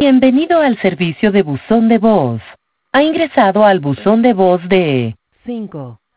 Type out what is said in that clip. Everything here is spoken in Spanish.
Bienvenido al servicio de buzón de voz. Ha ingresado al buzón de voz de 5